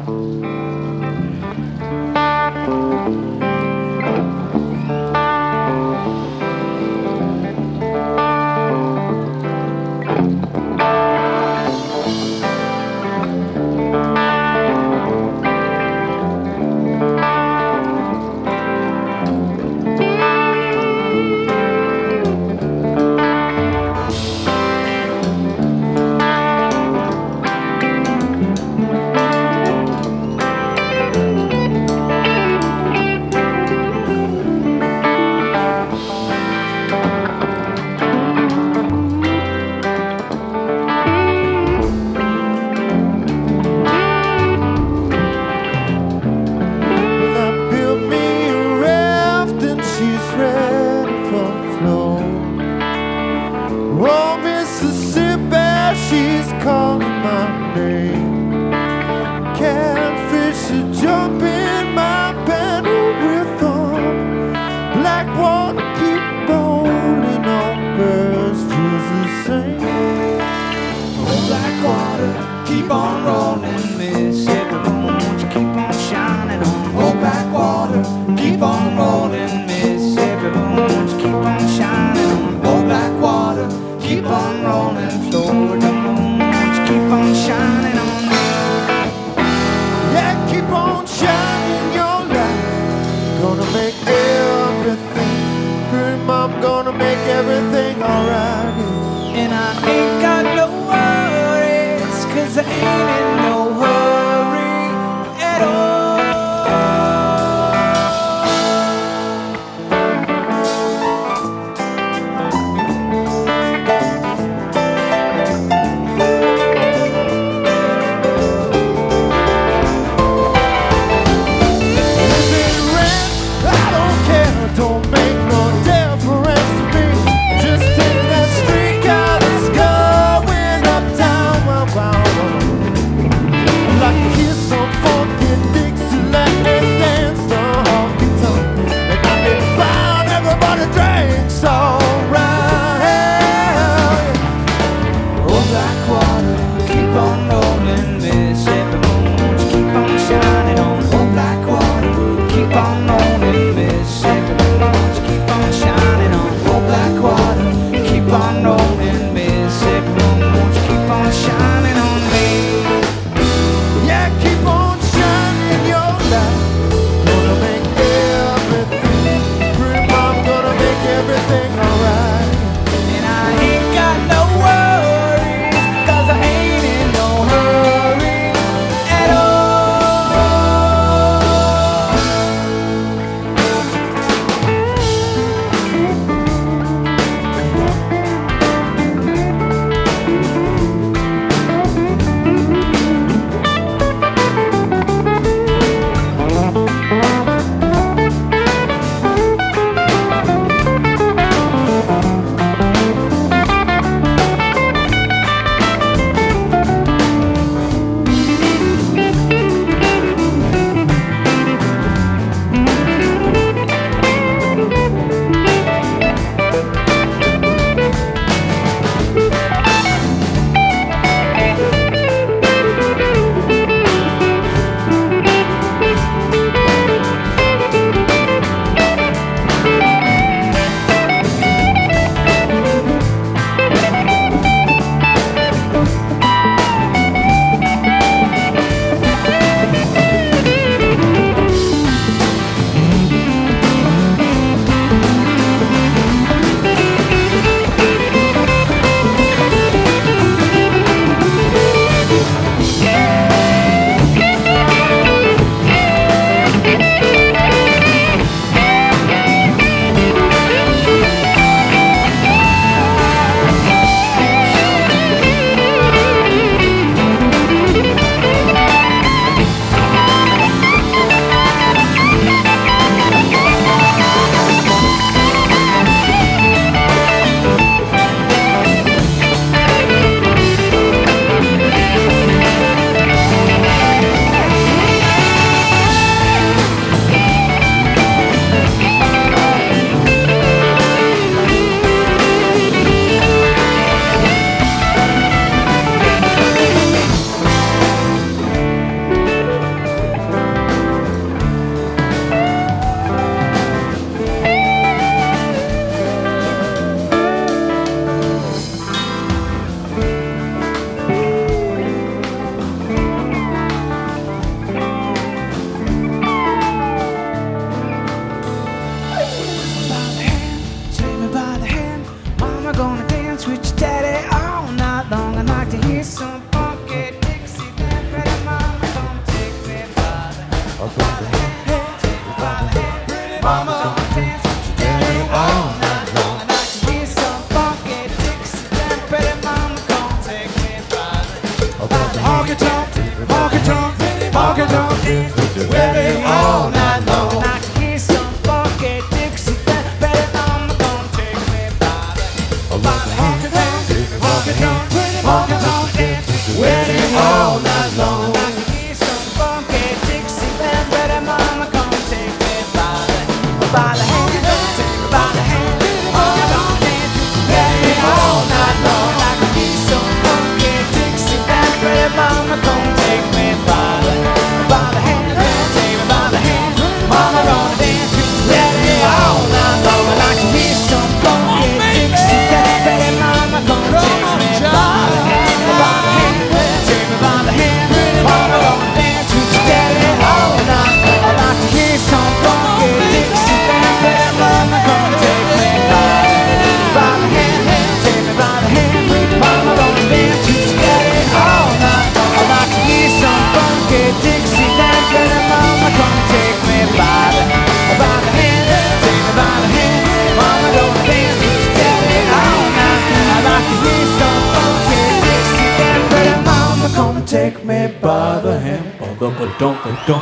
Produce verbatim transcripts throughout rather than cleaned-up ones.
She's calling my name. Catfish are jumping my pedal rhythm. Black water keep rolling on birds just the same. Oh, black water keep on rolling, Mississippi, won't you keep on shining on? Oh, black water keep on rolling, Mississippi, won't you keep on shining on? Oh, black water keep on rolling, Florida. Keep on shining on me. Yeah, keep on shining your light. Gonna make everything, pretty mom, gonna make everything alright. And I ain't got no worries, cause I ain't in no hurry. honky tonk dance with your daddy all night long. I can hear some funky Dixie dance. Baby mama gonna take me by the by the hand, honky tonk, honky tonk dance with your daddy all night long. I can hear some funky Dixie dance. Baby mama gonna take me by the by the hand, take me by the hand, honky tonk dance with your daddy all night long. I can hear some funky Dixie dance. Baby mama gonna take me by the by the hand, take me by the hand, mama gonna dance with your daddy all night long. And I can hear some funky Dixie dance. Baby mama gonna take me by the hand, by the hand, take me by the hand, mama gonna dance with your daddy all night. I like to hear some funky Dixie dance. Baby mama gonna take me by by the hand, take me by the hand, mama gonna dance with your daddy all night. I like to hear some funky Dixie dance. Baby mama gonna take me by the by the hand, take me by the hand, mama gonna dance with your daddy all night. I like to hear some funky Dixie dance. Baby mama gonna take me by the hand, ba-ba-ba-dum-ba-dum.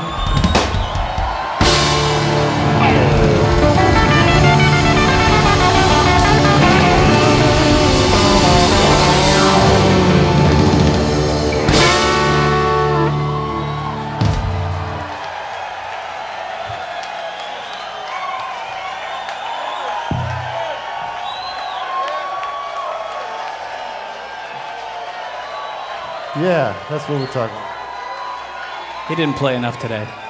Yeah, that's what we're talking about. He didn't play enough today.